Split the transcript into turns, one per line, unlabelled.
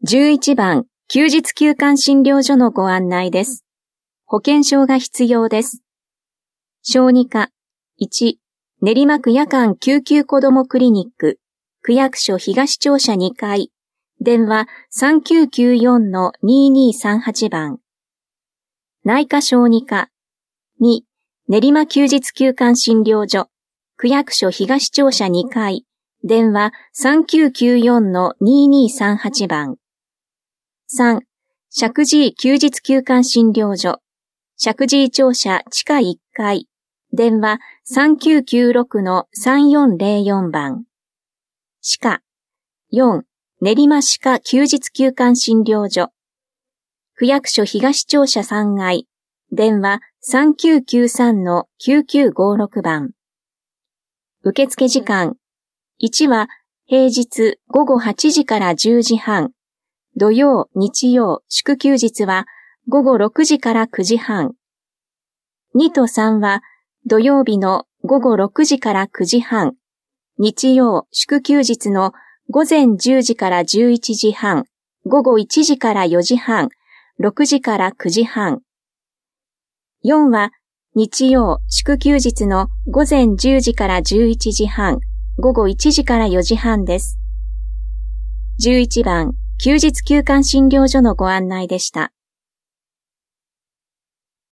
11番、休日休館診療所のご案内です。保険証が必要です。小児科、1、練馬区夜間救急子どもクリニック、区役所東庁舎2階、電話 3994-2238 番。内科小児科、2、練馬休日休館診療所、区役所東庁舎2階、電話 3994-2238 番。3、石神井休日休館診療所、石神井庁舎地下1階、電話 3996-3404 番。歯科、4、練馬歯科休日休館診療所、区役所東庁舎3階、電話 3993-9956 番。受付時間、1は平日午後8時から10時半、土曜、日曜、祝休日は午後6時から9時半。2と3は土曜日の午後6時から9時半、日曜、祝休日の午前10時から11時半、午後1時から4時半、6時から9時半。4は日曜、祝休日の午前10時から11時半、午後1時から4時半です。11番、休日休館診療所のご案内でした。